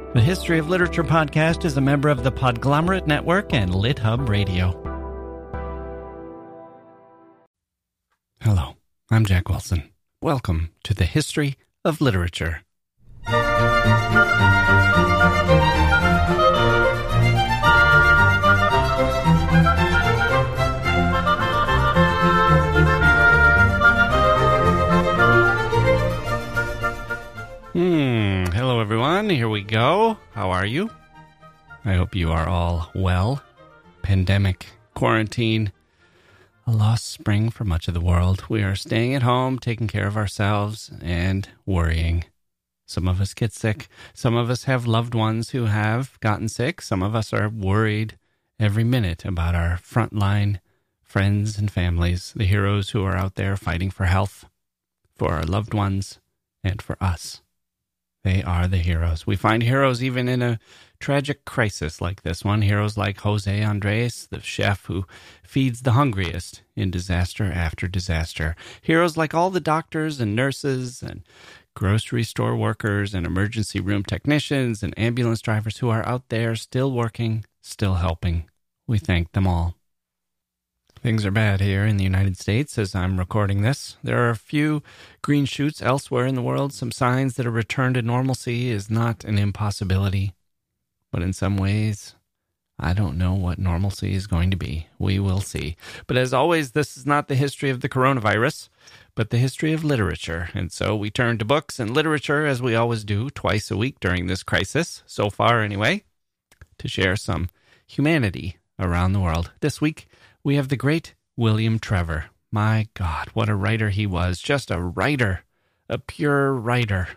The History of Literature podcast is a member of the Podglomerate Network and LitHub Radio. Hello, I'm Jack Wilson. Welcome to the History of Literature. Hello everyone, here we go. How are you? I hope you are all well. Pandemic, quarantine, a lost spring for much of the world. We are staying at home, taking care of ourselves, and worrying. Some of us get sick. Some of us have loved ones who have gotten sick. Some of us are worried every minute about our frontline friends and families, the heroes who are out there fighting for health, for our loved ones, and for us. They are the heroes. We find heroes even in a tragic crisis like this one. Heroes like Jose Andres, the chef who feeds the hungriest in disaster after disaster. Heroes like all the doctors and nurses and grocery store workers and emergency room technicians and ambulance drivers who are out there still working, still helping. We thank them all. Things are bad here in the United States as I'm recording this. There are a few green shoots elsewhere in the world, some signs that a return to normalcy is not an impossibility. But in some ways, I don't know what normalcy is going to be. We will see. But as always, this is not the history of the coronavirus, but the history of literature. And so we turn to books and literature, as we always do, twice a week during this crisis, so far anyway, to share some humanity around the world. This week, we have the great William Trevor. My God, what a writer he was. Just a writer. A pure writer.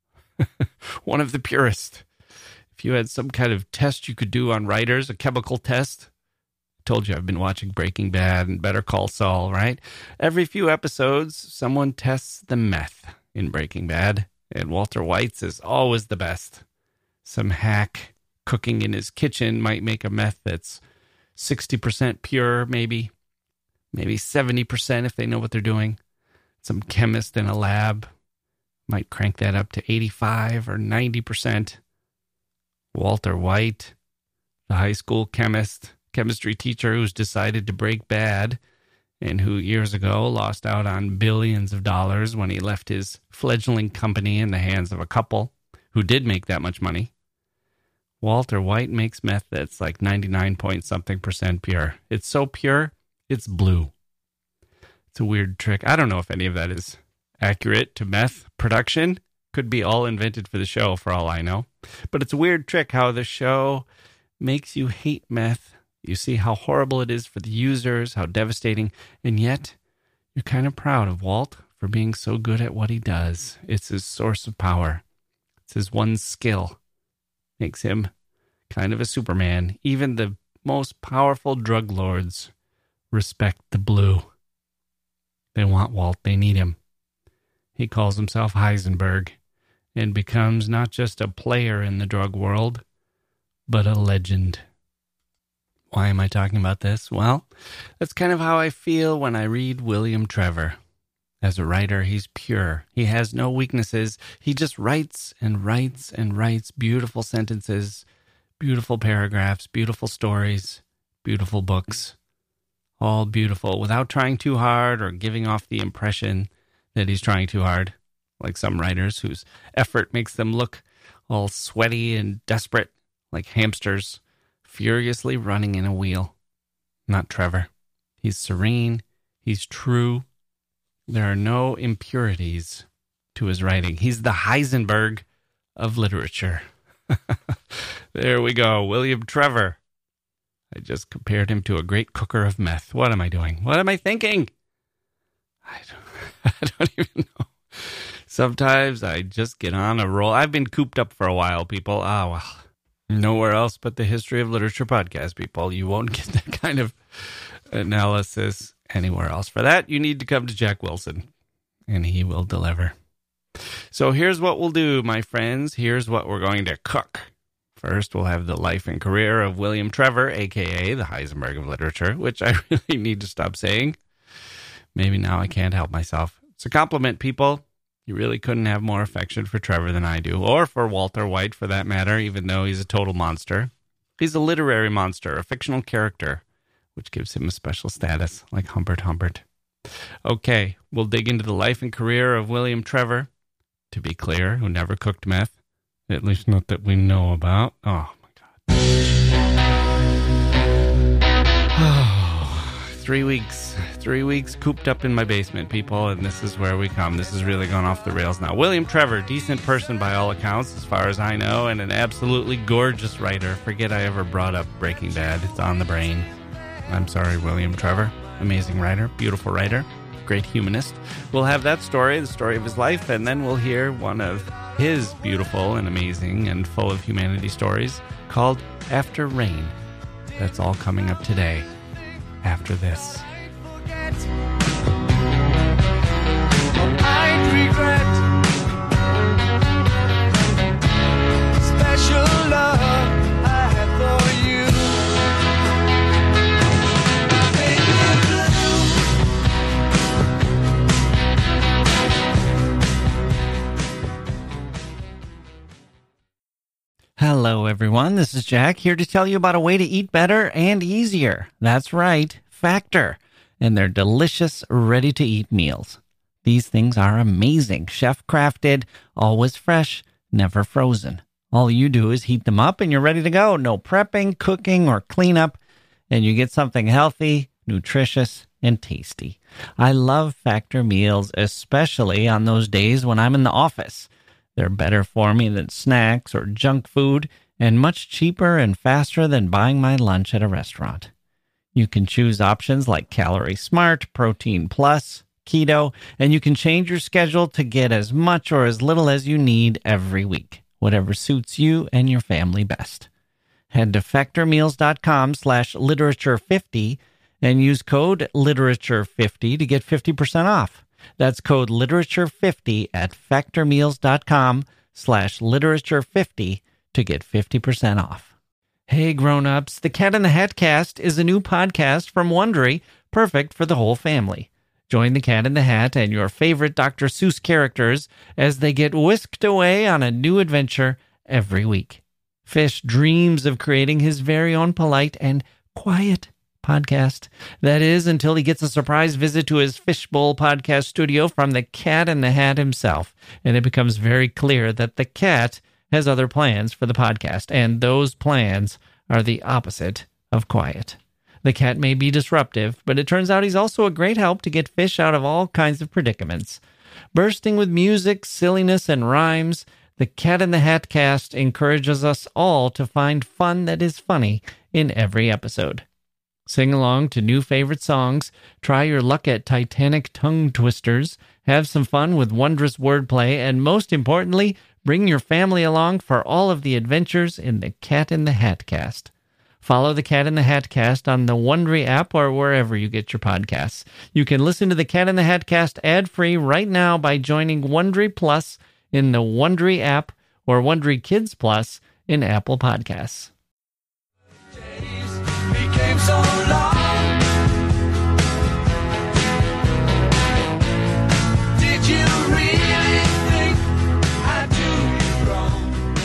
One of the purest. If you had some kind of test you could do on writers, a chemical test. I told you I've been watching Breaking Bad and Better Call Saul, right? Every few episodes, someone tests the meth in Breaking Bad. And Walter White's is always the best. Some hack cooking in his kitchen might make a meth that's 60% pure, maybe 70% if they know what they're doing. Some chemist in a lab might crank that up to 85 or 90%. Walter White, the high school chemistry teacher who's decided to break bad and who years ago lost out on billions of dollars when he left his fledgling company in the hands of a couple who did make that much money. Walter White makes meth that's like 99-point-something% pure. It's so pure, it's blue. It's a weird trick. I don't know if any of that is accurate to meth production. Could be all invented for the show, for all I know. But it's a weird trick how the show makes you hate meth. You see how horrible it is for the users, how devastating, and yet you're kind of proud of Walt for being so good at what he does. It's his source of power. It's his one skill. Makes him kind of a Superman. Even the most powerful drug lords respect the blue. They want Walt. They need him. He calls himself Heisenberg and becomes not just a player in the drug world, but a legend. Why am I talking about this? Well, that's kind of how I feel when I read William Trevor. As a writer, he's pure. He has no weaknesses. He just writes and writes and writes beautiful sentences, beautiful paragraphs, beautiful stories, beautiful books. All beautiful without trying too hard or giving off the impression that he's trying too hard, like some writers whose effort makes them look all sweaty and desperate, like hamsters furiously running in a wheel. Not Trevor. He's serene. He's true. There are no impurities to his writing. He's the Heisenberg of literature. There we go. William Trevor. I just compared him to a great cooker of meth. What am I doing? What am I thinking? I don't even know. Sometimes I just get on a roll. I've been cooped up for a while, people. Well, nowhere else but the History of Literature podcast, people. You won't get that kind of analysis anywhere else. For that, you need to come to Jack Wilson, and he will deliver. So here's what we'll do, my friends. Here's what we're going to cook. First, we'll have the life and career of William Trevor, a.k.a. the Heisenberg of literature, which I really need to stop saying. Maybe now I can't help myself. It's a compliment, people. You really couldn't have more affection for Trevor than I do, or for Walter White for that matter, even though he's a total monster. He's a literary monster, a fictional character, which gives him a special status, like Humbert Humbert. Okay, we'll dig into the life and career of William Trevor, to be clear, who never cooked meth, at least not that we know about. Oh, my God. 3 weeks. 3 weeks cooped up in my basement, people, and this is where we come. This has really gone off the rails now. William Trevor, decent person by all accounts, as far as I know, and an absolutely gorgeous writer. Forget I ever brought up Breaking Bad. It's on the brain. I'm sorry, William Trevor. Amazing writer, beautiful writer, great humanist. We'll have that story, the story of his life, and then we'll hear one of his beautiful and amazing and full of humanity stories called After Rain. That's all coming up today, after this. I'd regret special love I have for you. Make it blue. Hello, everyone. This is Jack, here to tell you about a way to eat better and easier. That's right, Factor, and their delicious, ready-to-eat meals. These things are amazing, chef-crafted, always fresh, never frozen. All you do is heat them up and you're ready to go. No prepping, cooking, or cleanup, and you get something healthy, nutritious, and tasty. I love Factor meals, especially on those days when I'm in the office. They're better for me than snacks or junk food, and much cheaper and faster than buying my lunch at a restaurant. You can choose options like Calorie Smart, Protein Plus, Keto, and you can change your schedule to get as much or as little as you need every week, whatever suits you and your family best. Head to factormeals.com/literature50 and use code literature50 to get 50% off. That's code literature50 at factormeals.com/literature50 to get 50% off. Hey grown-ups, the Cat in the Hat Cast is a new podcast from Wondery, perfect for the whole family. Join the Cat in the Hat and your favorite Dr. Seuss characters as they get whisked away on a new adventure every week. Fish dreams of creating his very own polite and quiet podcast. That is, until he gets a surprise visit to his Fishbowl podcast studio from the Cat in the Hat himself. And it becomes very clear that the cat has other plans for the podcast, and those plans are the opposite of quiet. The cat may be disruptive, but it turns out he's also a great help to get fish out of all kinds of predicaments. Bursting with music, silliness, and rhymes, the Cat in the Hat Cast encourages us all to find fun that is funny in every episode. Sing along to new favorite songs, try your luck at Titanic tongue twisters, have some fun with wondrous wordplay, and most importantly, bring your family along for all of the adventures in the Cat in the Hat Cast. Follow the Cat in the Hat Cast on the Wondery app or wherever you get your podcasts. You can listen to the Cat in the Hat Cast ad-free right now by joining Wondery Plus in the Wondery app or Wondery Kids Plus in Apple Podcasts. Days became so long. Did you really think I'd do you wrong?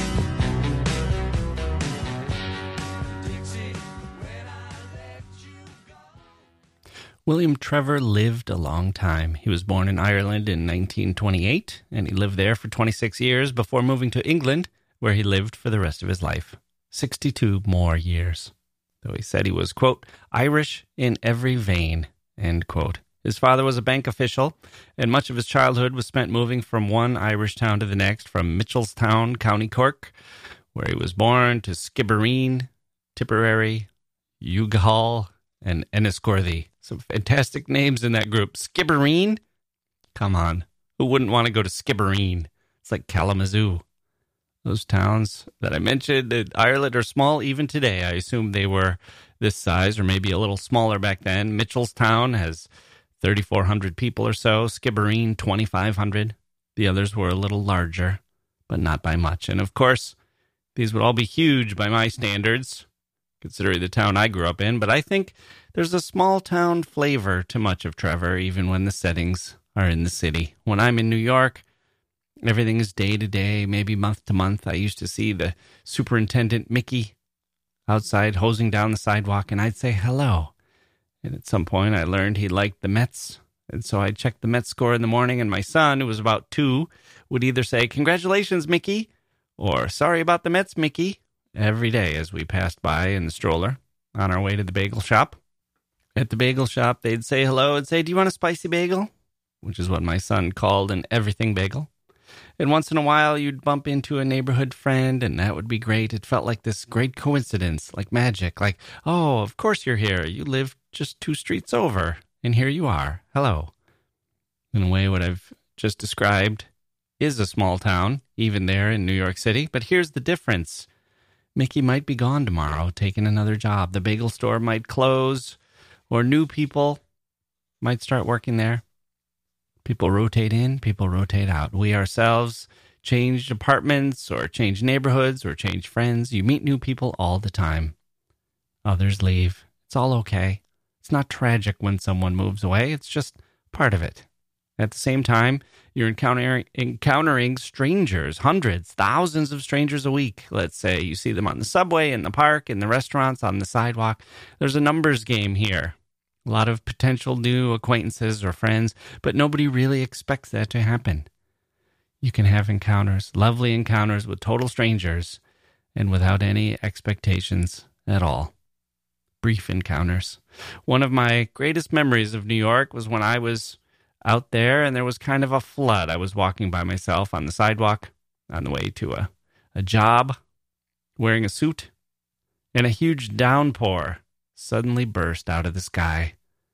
Dixie, when I let you go. William Trevor lived a long time. He was born in Ireland in 1928, and he lived there for 26 years before moving to England, where he lived for the rest of his life. 62 more years. Though he said he was, quote, Irish in every vein, end quote. His father was a bank official, and much of his childhood was spent moving from one Irish town to the next, from Mitchelstown, County Cork, where he was born, to Skibbereen, Tipperary, Youghal, and Enniscorthy. Some fantastic names in that group. Skibbereen? Come on. Who wouldn't want to go to Skibbereen? It's like Kalamazoo. Those towns that I mentioned in Ireland are small even today. I assume they were this size or maybe a little smaller back then. Mitchelstown has 3,400 people or so. Skibbereen, 2,500. The others were a little larger, but not by much. And of course, these would all be huge by my standards, considering the town I grew up in. But I think there's a small town flavor to much of Trevor, even when the settings are in the city. When I'm in New York, Everything is day to day, maybe month to month. I used to see the superintendent, Mickey, outside hosing down the sidewalk, and I'd say hello. And at some point, I learned he liked the Mets. And so I checked the Mets score in the morning, and my son, who was about 2, would either say, "Congratulations, Mickey," or "Sorry about the Mets, Mickey," every day as we passed by in the stroller on our way to the bagel shop. At the bagel shop, they'd say hello and say, "Do you want a spicy bagel?" Which is what my son called an everything bagel. And once in a while, you'd bump into a neighborhood friend, and that would be great. It felt like this great coincidence, like magic. Like, oh, of course you're here. You live just 2 streets over, and here you are. Hello. In a way, what I've just described is a small town, even there in New York City. But here's the difference. Mickey might be gone tomorrow, taking another job. The bagel store might close, or new people might start working there. People rotate in, people rotate out. We ourselves change apartments or change neighborhoods or change friends. You meet new people all the time. Others leave. It's all okay. It's not tragic when someone moves away. It's just part of it. At the same time, you're encountering strangers, hundreds, thousands of strangers a week. Let's say you see them on the subway, in the park, in the restaurants, on the sidewalk. There's a numbers game here. A lot of potential new acquaintances or friends, but nobody really expects that to happen. You can have encounters, lovely encounters with total strangers and without any expectations at all. Brief encounters. One of my greatest memories of New York was when I was out there and there was kind of a flood. I was walking by myself on the sidewalk on the way to a job, wearing a suit, and a huge downpour suddenly burst out of the sky.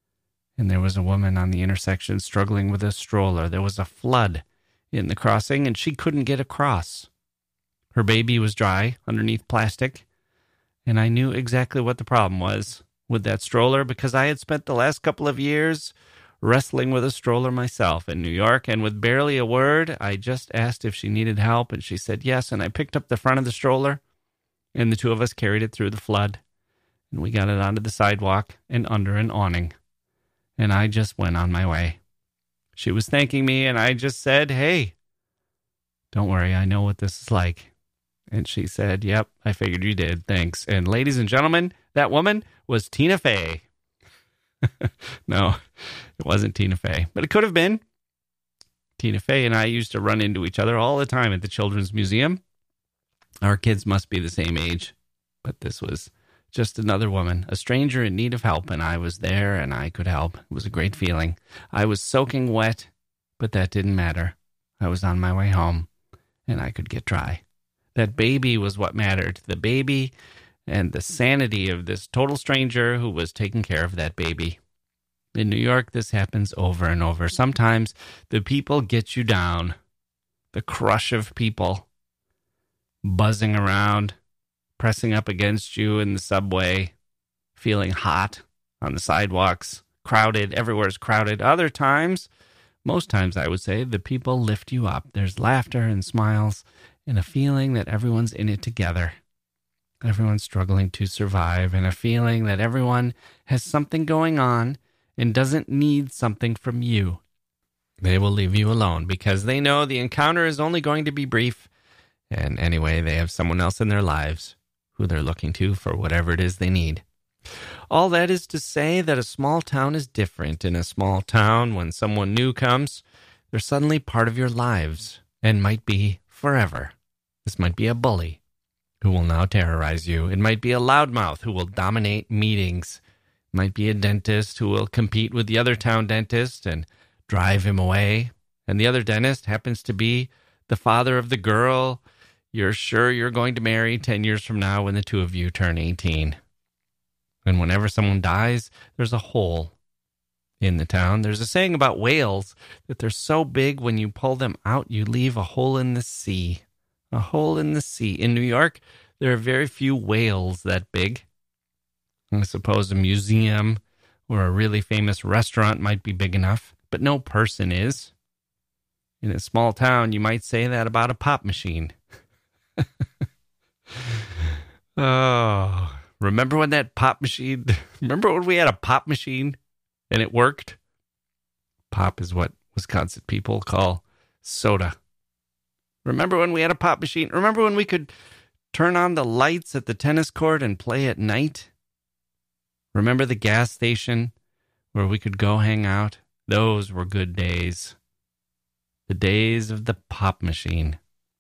And there was a woman on the intersection struggling with a stroller. There was a flood in the crossing, and she couldn't get across. Her baby was dry underneath plastic, and I knew exactly what the problem was with that stroller because I had spent the last couple of years wrestling with a stroller myself in New York, and with barely a word, I just asked if she needed help, and she said yes, and I picked up the front of the stroller, and the 2 of us carried it through the flood. And we got it onto the sidewalk and under an awning. And I just went on my way. She was thanking me, and I just said, "Hey, don't worry, I know what this is like." And she said, "Yep, I figured you did, thanks." And ladies and gentlemen, that woman was Tina Fey. No, it wasn't Tina Fey, but it could have been. Tina Fey and I used to run into each other all the time at the Children's Museum. Our kids must be the same age, but this was just another woman, a stranger in need of help, and I was there and I could help. It was a great feeling. I was soaking wet, but that didn't matter. I was on my way home, and I could get dry. That baby was what mattered. The baby and the sanity of this total stranger who was taking care of that baby. In New York, this happens over and over. Sometimes the people get you down. The crush of people buzzing around, pressing up against you in the subway, feeling hot on the sidewalks, crowded, everywhere's crowded. Other times, most times I would say, the people lift you up. There's laughter and smiles and a feeling that everyone's in it together. Everyone's struggling to survive, and a feeling that everyone has something going on and doesn't need something from you. They will leave you alone because they know the encounter is only going to be brief. And anyway, they have someone else in their lives who they're looking to for whatever it is they need. All that is to say that a small town is different. In a small town, when someone new comes, they're suddenly part of your lives and might be forever. This might be a bully who will now terrorize you. It might be a loudmouth who will dominate meetings. It might be a dentist who will compete with the other town dentist and drive him away. And the other dentist happens to be the father of the girl you're sure you're going to marry 10 years from now when the 2 of you turn 18. And whenever someone dies, there's a hole in the town. There's a saying about whales that they're so big when you pull them out, you leave a hole in the sea. A hole in the sea. In New York, there are very few whales that big. I suppose a museum or a really famous restaurant might be big enough, but no person is. In a small town, you might say that about a pop machine. Oh, remember when that pop machine, remember when we had a pop machine and it worked? Pop is what Wisconsin people call soda. Remember when we had a pop machine? Remember when we could turn on the lights at the tennis court and play at night? Remember the gas station where we could go hang out? Those were good days. The days of the pop machine.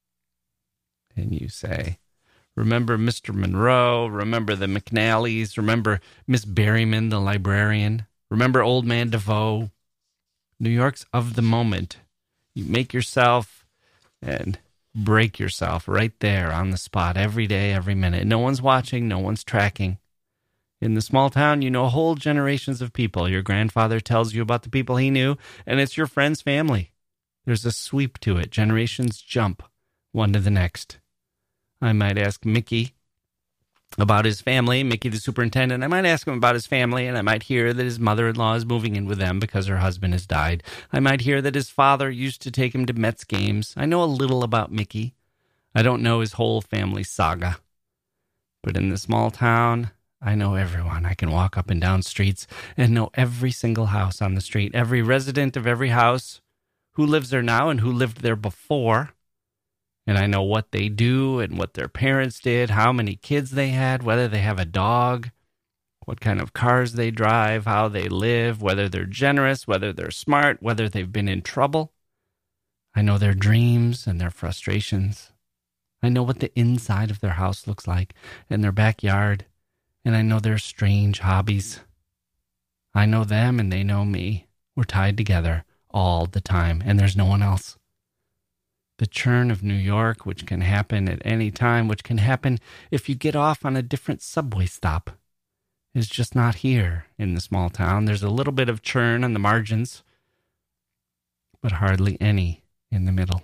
And you say, remember Mr. Monroe? Remember the McNallys? Remember Miss Berryman, the librarian? Remember Old Man DeVoe? New York's of the moment. You make yourself and break yourself right there on the spot every day, every minute. No one's watching. No one's tracking. In the small town, you know whole generations of people. Your grandfather tells you about the people he knew, and it's your friend's family. There's a sweep to it. Generations jump one to the next. I might ask Mickey about his family, Mickey the superintendent. I might ask him about his family, and I might hear that his mother-in-law is moving in with them because her husband has died. I might hear that his father used to take him to Mets games. I know a little about Mickey. I don't know his whole family saga. But in the small town, I know everyone. I can walk up and down streets and know every single house on the street, every resident of every house, who lives there now and who lived there before. And I know what they do and what their parents did, how many kids they had, whether they have a dog, what kind of cars they drive, how they live, whether they're generous, whether they're smart, whether they've been in trouble. I know their dreams and their frustrations. I know what the inside of their house looks like and their backyard. And I know their strange hobbies. I know them and they know me. We're tied together all the time, and there's no one else. The churn of New York, which can happen at any time, which can happen if you get off on a different subway stop, is just not here in the small town. There's a little bit of churn on the margins, but hardly any in the middle.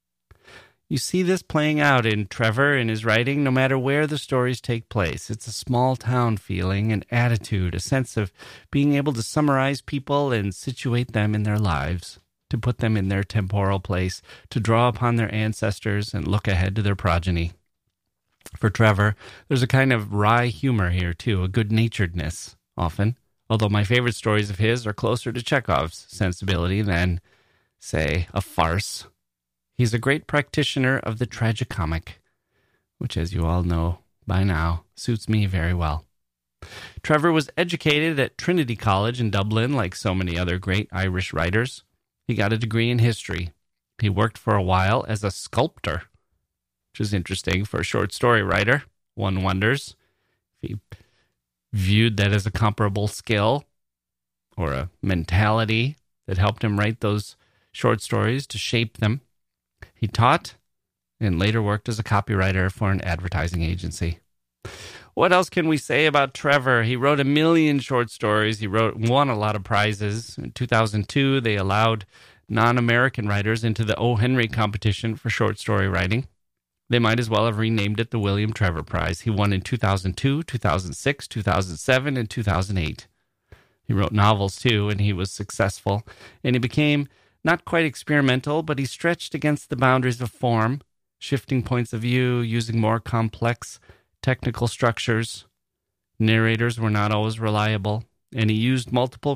You see this playing out in Trevor in his writing, no matter where the stories take place. It's a small town feeling, an attitude, a sense of being able to summarize people and situate them in their lives, to put them in their temporal place, to draw upon their ancestors and look ahead to their progeny. For Trevor, there's a kind of wry humor here, too, a good-naturedness, often, although my favorite stories of his are closer to Chekhov's sensibility than, say, a farce. He's a great practitioner of the tragicomic, which, as you all know by now, suits me very well. Trevor was educated at Trinity College in Dublin, like so many other great Irish writers. He got a degree in history. He worked for a while as a sculptor, which is interesting for a short story writer. One wonders if he viewed that as a comparable skill or a mentality that helped him write those short stories to shape them. He taught and later worked as a copywriter for an advertising agency. What else can we say about Trevor? He wrote 1 million short stories. He won a lot of prizes. In 2002, they allowed non-American writers into the O. Henry competition for short story writing. They might as well have renamed it the William Trevor Prize. He won in 2002, 2006, 2007, and 2008. He wrote novels, too, and he was successful. And he became not quite experimental, but he stretched against the boundaries of form, shifting points of view, using more complex technical structures. Narrators were not always reliable, and he used multiple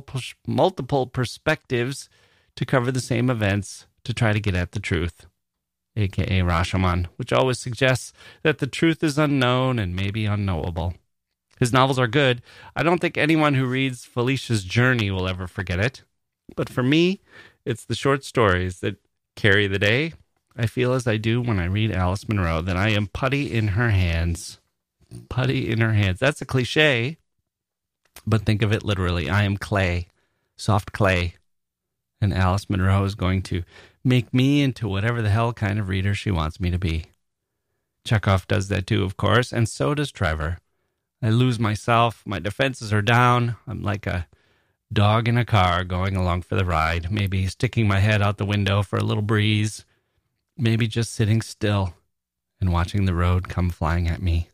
perspectives to cover the same events to try to get at the truth, a.k.a. Rashomon, which always suggests that the truth is unknown and maybe unknowable. His novels are good. I don't think anyone who reads Felicia's Journey will ever forget it. But for me, it's the short stories that carry the day. I feel as I do when I read Alice Munro, that I am putty in her hands. Putty in her hands. That's a cliche, but think of it literally. I am clay, soft clay, and Alice Munro is going to make me into whatever the hell kind of reader she wants me to be. Chekhov does that too, of course, and so does Trevor. I lose myself. My defenses are down. I'm like a dog in a car going along for the ride, maybe sticking my head out the window for a little breeze, maybe just sitting still and watching the road come flying at me.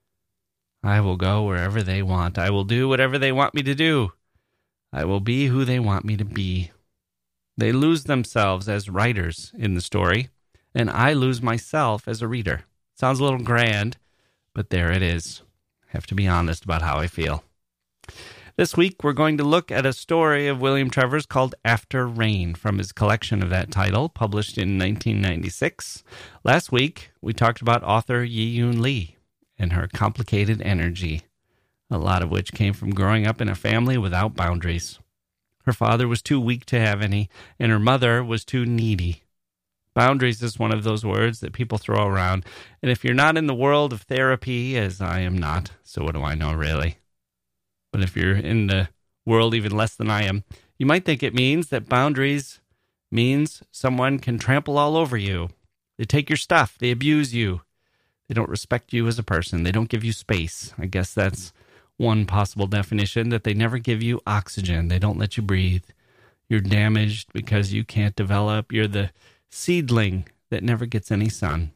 I will go wherever they want. I will do whatever they want me to do. I will be who they want me to be. They lose themselves as writers in the story, and I lose myself as a reader. Sounds a little grand, but there it is. I have to be honest about how I feel. This week, we're going to look at a story of William Trevor's called After Rain from his collection of that title, published in 1996. Last week, we talked about author Yi-Yoon Lee and her complicated energy, a lot of which came from growing up in a family without boundaries. Her father was too weak to have any, and her mother was too needy. Boundaries is one of those words that people throw around, and if you're not in the world of therapy, as I am not, so what do I know really? But if you're in the world even less than I am, you might think it means that boundaries means someone can trample all over you. They take your stuff, they abuse you, they don't respect you as a person, they don't give you space. I guess that's one possible definition, that they never give you oxygen, they don't let you breathe. You're damaged because you can't develop, you're the seedling that never gets any sun.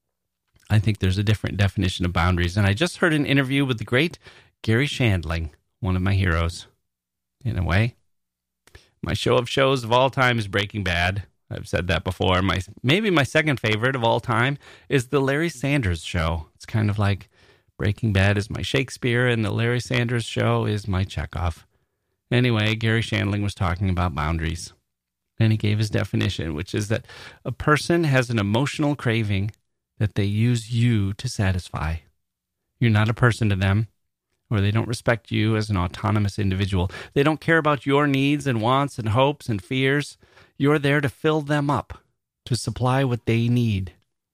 I think there's a different definition of boundaries, and I just heard an interview with the great Gary Shandling, one of my heroes, in a way. My show of shows of all time is Breaking Bad. I've said that before. Maybe my second favorite of all time is The Larry Sanders Show. It's kind of like Breaking Bad is my Shakespeare, and The Larry Sanders Show is my Chekhov. Anyway, Gary Shandling was talking about boundaries. And he gave his definition, which is that a person has an emotional craving that they use you to satisfy. You're not a person to them, or they don't respect you as an autonomous individual. They don't care about your needs and wants and hopes and fears. You're there to fill them up, to supply what they need.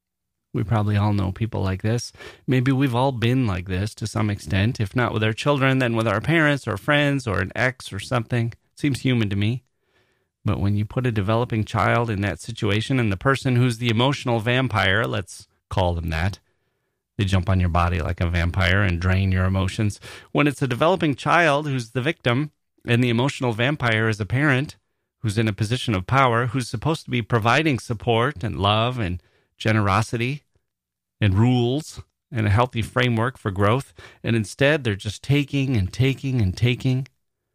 We probably all know people like this. Maybe we've all been like this to some extent, if not with our children, then with our parents or friends or an ex or something. Seems human to me. But when you put a developing child in that situation and the person who's the emotional vampire, let's call them that, they jump on your body like a vampire and drain your emotions. When it's a developing child who's the victim and the emotional vampire is a parent who's in a position of power, who's supposed to be providing support and love and generosity and rules and a healthy framework for growth, and instead they're just taking and taking and taking.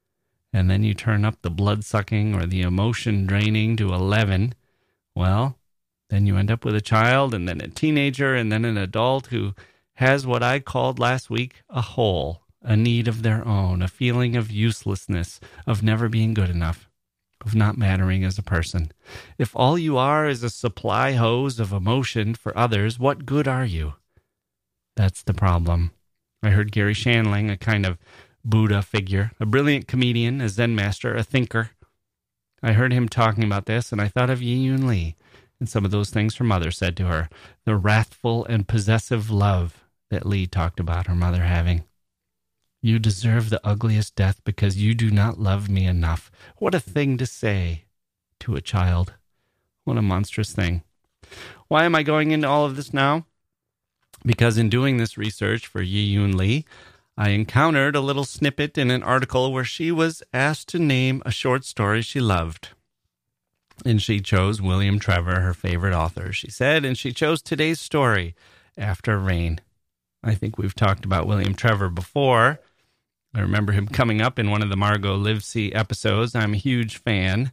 And then you turn up the blood-sucking or the emotion draining to 11, well, then you end up with a child and then a teenager and then an adult who has what I called last week a hole, a need of their own, a feeling of uselessness, of never being good enough, of not mattering as a person. If all you are is a supply hose of emotion for others, what good are you? That's the problem. I heard Gary Shandling, a kind of Buddha figure, a brilliant comedian, a Zen master, a thinker. I heard him talking about this, and I thought of Yi-Yoon Lee and some of those things her mother said to her, the wrathful and possessive love that Lee talked about her mother having. You deserve the ugliest death because you do not love me enough. What a thing to say to a child. What a monstrous thing. Why am I going into all of this now? Because in doing this research for Yi-Yoon Lee, I encountered a little snippet in an article where she was asked to name a short story she loved. And she chose William Trevor, her favorite author, she said, and she chose today's story, After Rain. I think we've talked about William Trevor before. I remember him coming up in one of the Margot Livesey episodes. I'm a huge fan,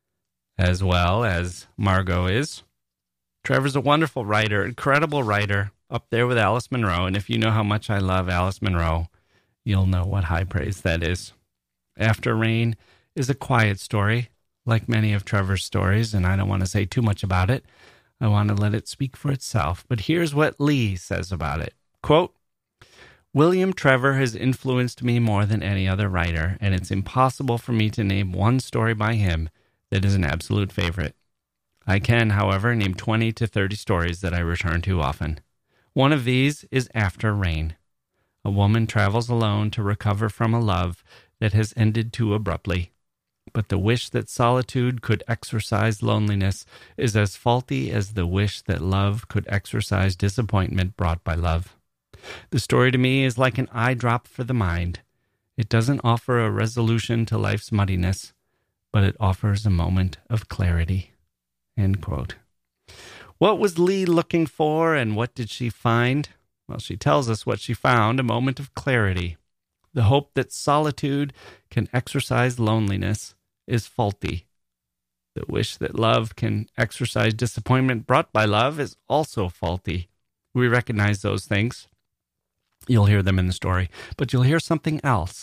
as well as Margot is. Trevor's a wonderful writer, incredible writer, up there with Alice Munro. And if you know how much I love Alice Munro, you'll know what high praise that is. After Rain is a quiet story, like many of Trevor's stories, and I don't want to say too much about it. I want to let it speak for itself. But here's what Lee says about it. Quote, William Trevor has influenced me more than any other writer, and it's impossible for me to name one story by him that is an absolute favorite. I can, however, name 20 to 30 stories that I return to often. One of these is After Rain. A woman travels alone to recover from a love that has ended too abruptly. But the wish that solitude could exorcise loneliness is as faulty as the wish that love could exorcise disappointment brought by love. The story to me is like an eye drop for the mind. It doesn't offer a resolution to life's muddiness, but it offers a moment of clarity. End quote. What was Lee looking for, and what did she find? Well, she tells us what she found, a moment of clarity. The hope that solitude can exorcise loneliness is faulty. The wish that love can exorcise disappointment brought by love is also faulty. We recognize those things. You'll hear them in the story, but you'll hear something else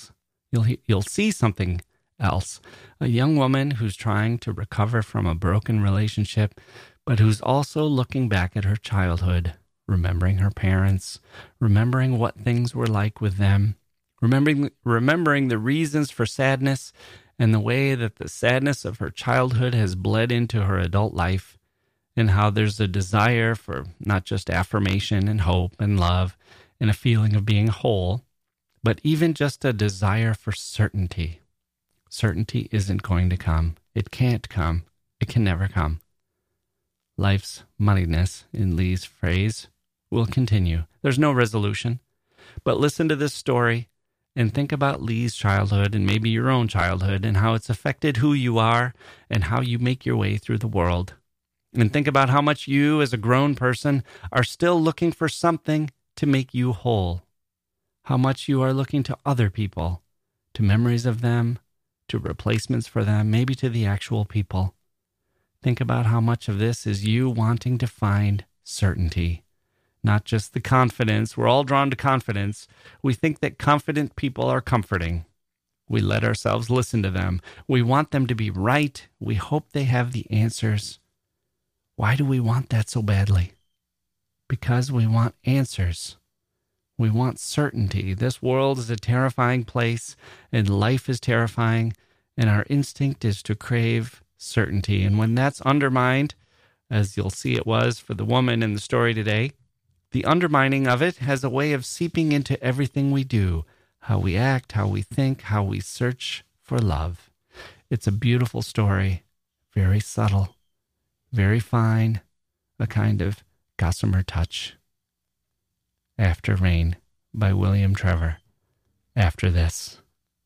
You'll see something else. A young woman who's trying to recover from a broken relationship, but who's also looking back at her childhood, remembering her parents, remembering what things were like with them, remembering the reasons for sadness and the way that the sadness of her childhood has bled into her adult life, and how there's a desire for not just affirmation and hope and love and a feeling of being whole, but even just a desire for certainty. Certainty isn't going to come. It can't come. It can never come. Life's muddiness, in Lee's phrase, will continue. There's no resolution. But listen to this story and think about Lee's childhood and maybe your own childhood and how it's affected who you are and how you make your way through the world. And think about how much you, as a grown person, are still looking for something to make you whole. How much you are looking to other people, to memories of them, to replacements for them, maybe to the actual people. Think about how much of this is you wanting to find certainty, not just the confidence. We're all drawn to confidence. We think that confident people are comforting. We let ourselves listen to them. We want them to be right. We hope they have the answers. Why do we want that so badly? Because we want answers. We want certainty. This world is a terrifying place, and life is terrifying, and our instinct is to crave certainty. And when that's undermined, as you'll see it was for the woman in the story today, the undermining of it has a way of seeping into everything we do, how we act, how we think, how we search for love. It's a beautiful story, very subtle, very fine, a kind of gossamer touch. After Rain by William Trevor. After this.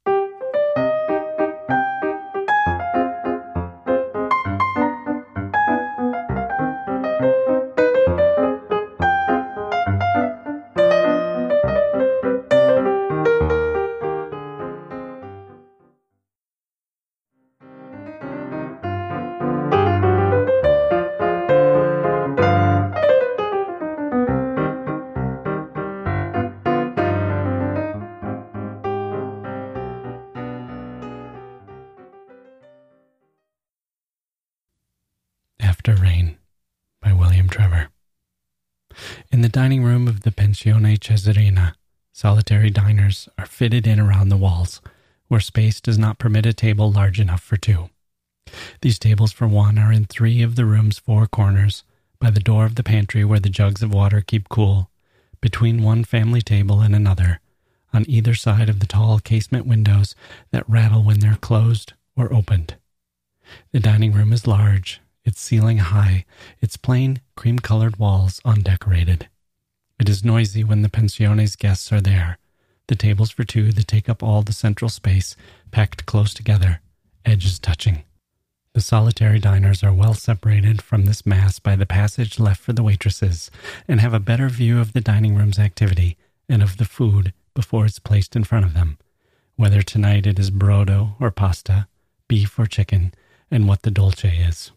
After Rain by William Trevor. In the dining room of the Pensione Cesarina, solitary diners are fitted in around the walls, where space does not permit a table large enough for two. These tables for one are in 3 of the room's 4 corners, by the door of the pantry where the jugs of water keep cool, between one family table and another, on either side of the tall casement windows that rattle when they're closed or opened. The dining room is large, its ceiling high, its plain, cream-colored walls undecorated. It is noisy when the Pensione's guests are there, the tables for 2 that take up all the central space, packed close together, edges touching. The solitary diners are well separated from this mass by the passage left for the waitresses, and have a better view of the dining room's activity and of the food before it's placed in front of them, whether tonight it is brodo or pasta, beef or chicken, and what the dolce is.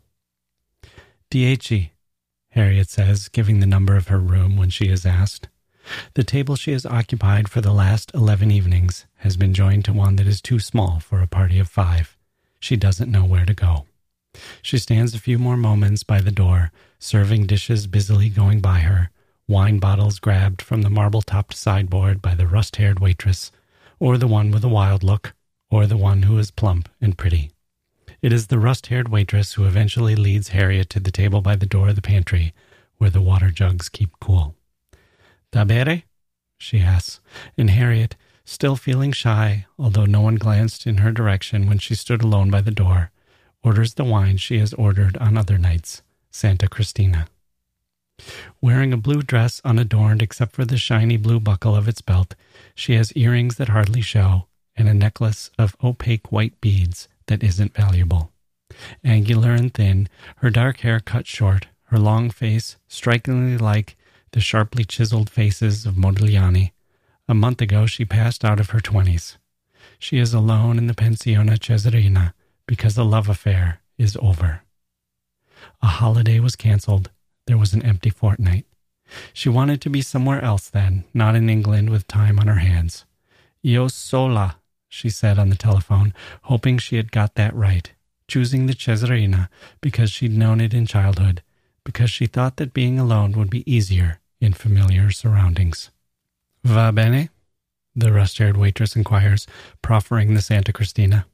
10, Harriet says, giving the number of her room when she is asked. The table she has occupied for the last 11 evenings has been joined to one that is too small for a party of 5. She doesn't know where to go. She stands a few more moments by the door, serving dishes busily going by her, wine bottles grabbed from the marble-topped sideboard by the rust-haired waitress, or the one with a wild look, or the one who is plump and pretty. It is the rust-haired waitress who eventually leads Harriet to the table by the door of the pantry, where the water jugs keep cool. "Da bere?" she asks, and Harriet, still feeling shy, although no one glanced in her direction when she stood alone by the door, orders the wine she has ordered on other nights, Santa Cristina. Wearing a blue dress unadorned except for the shiny blue buckle of its belt, she has earrings that hardly show, and a necklace of opaque white beads that isn't valuable. Angular and thin, her dark hair cut short, her long face strikingly like the sharply chiseled faces of Modigliani. A month ago she passed out of her 20s. She is alone in the Pensione Cesarina because the love affair is over. A holiday was canceled. There was an empty fortnight. She wanted to be somewhere else then, not in England with time on her hands. "Io sola," she said on the telephone, hoping she had got that right, choosing the Cesarina because she'd known it in childhood, because she thought that being alone would be easier in familiar surroundings. Va bene? The rust-haired waitress inquires, proffering the Santa Cristina.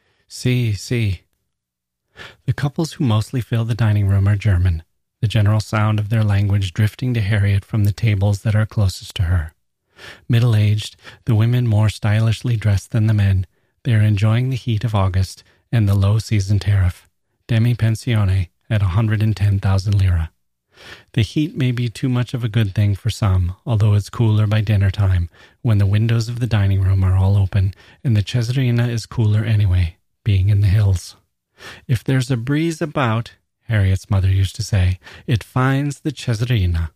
Si. The couples who mostly fill the dining room are German, the general sound of their language drifting to Harriet from the tables that are closest to her. Middle-aged, the women more stylishly dressed than the men, they are enjoying the heat of August and the low-season tariff, demi-pensione at 110,000 lira. The heat may be too much of a good thing for some, although it's cooler by dinner time, when the windows of the dining room are all open, and the Cesarina is cooler anyway, being in the hills. If there's a breeze about, Harriet's mother used to say, it finds the Cesarina.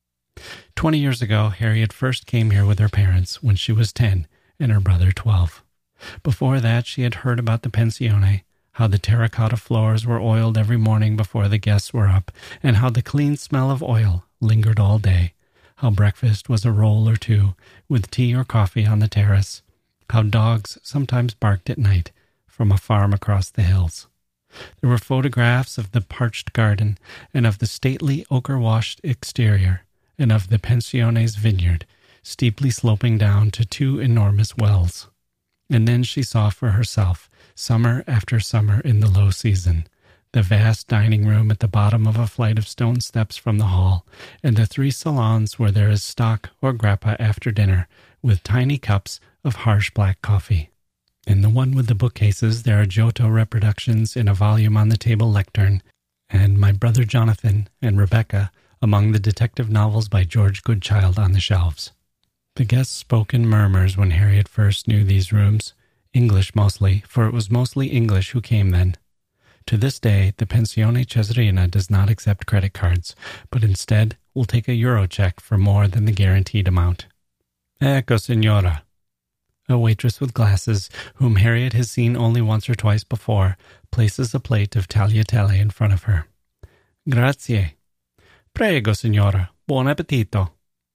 20 years ago, Harriet first came here with her parents when she was 10 and her brother 12. Before that, she had heard about the pensione, how the terracotta floors were oiled every morning before the guests were up, and how the clean smell of oil lingered all day, how breakfast was a roll or two, with tea or coffee on the terrace, how dogs sometimes barked at night from a farm across the hills. There were photographs of the parched garden, and of the stately ochre-washed exterior, and of the pensione's vineyard, steeply sloping down to 2 enormous wells. And then she saw for herself, summer after summer in the low season, the vast dining room at the bottom of a flight of stone steps from the hall, and the 3 salons where there is stock or grappa after dinner, with tiny cups of harsh black coffee. In the one with the bookcases, there are Giotto reproductions in a volume on the table lectern, and My Brother Jonathan and Rebecca among the detective novels by George Goodchild on the shelves. The guests spoke in murmurs when Harriet first knew these rooms, English mostly, for it was mostly English who came then. To this day, the Pensione Cesarina does not accept credit cards, but instead will take a euro check for more than the guaranteed amount. Ecco, signora. A waitress with glasses, whom Harriet has seen only once or twice before, places a plate of tagliatelle in front of her. Grazie. Prego, signora. Buon appetito.